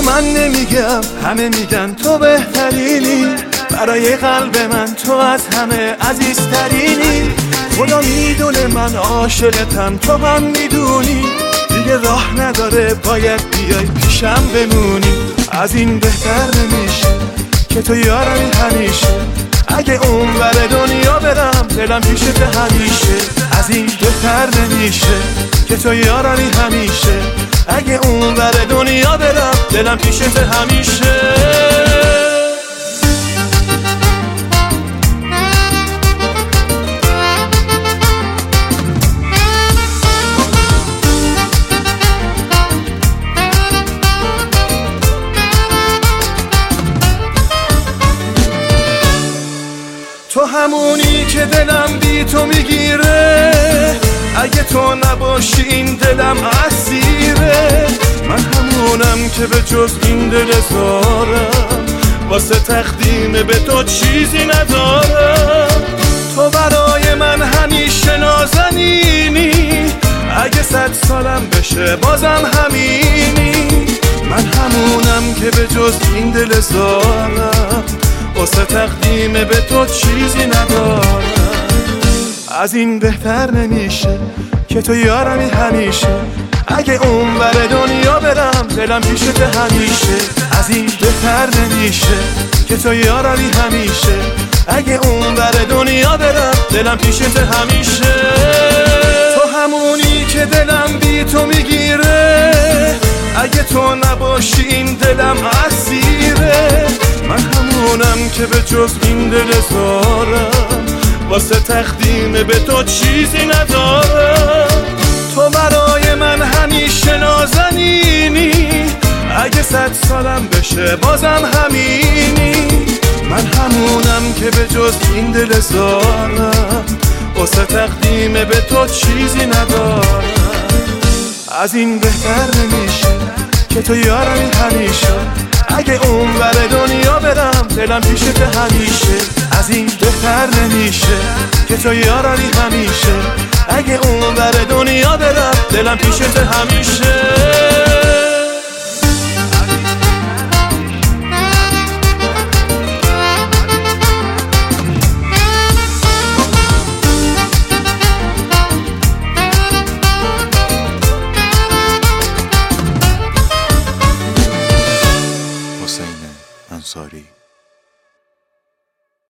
من نمیگم، همه میگن تو بهترینی، برای قلب من تو از همه عزیزترینی. خدا میدونه من عاشقتم، تو هم میدونی، دیگه راه نداره باید بیای پیشم بمونی. از این بهتر نمیشه که تو یارمی همیشه، اگه اون بر دنیا برم دلم پیشت همیشه. از این بهتر نمیشه که تو یارمی همیشه، اگه اون بر دنیا برم دلم پیشت همیشه. تو همونی که دلم بی تو میگیره، اگه تو نباشی این دلم اسیره. من همونم که به جز این دل زارم، واسه تقدیم به تو چیزی ندارم. تو برای من همیشه نازنینی، اگه 100 سالم بشه بازم همینی. من همونم که به جز این دل زارم، واسه تقدیم به تو چیزی ندارم. از این بهتر نمیشه که تو یارمی همیشه، اگه اون بر دنیا برم دلم پیشت همیشه. از این بهتر نمیشه که تو یارمی همیشه، اگه اون بر دنیا برم دلم پیشت همیشه. تو همونی که دلم بی تو میگیره، اگه تو نباشی این دلم اسیره. من همونم که به جز این دل زارم، واسه تقدیم به تو چیزی ندارم. تو برای من همیشه نازنینی، اگه 100 سالم بشه بازم همینی. من همونم که به جز این دل زارم، واسه تقدیم به تو چیزی ندارم. از این بهتر نمیشه که تو یارمی همیشه، اگه اون بر دنیا برم دلم پیشت همیشه. از این بهتر نمیشه که تو یارمی همیشه، اگه اون بر دنیا برم دلم پیشت همیشه. حسین انصاری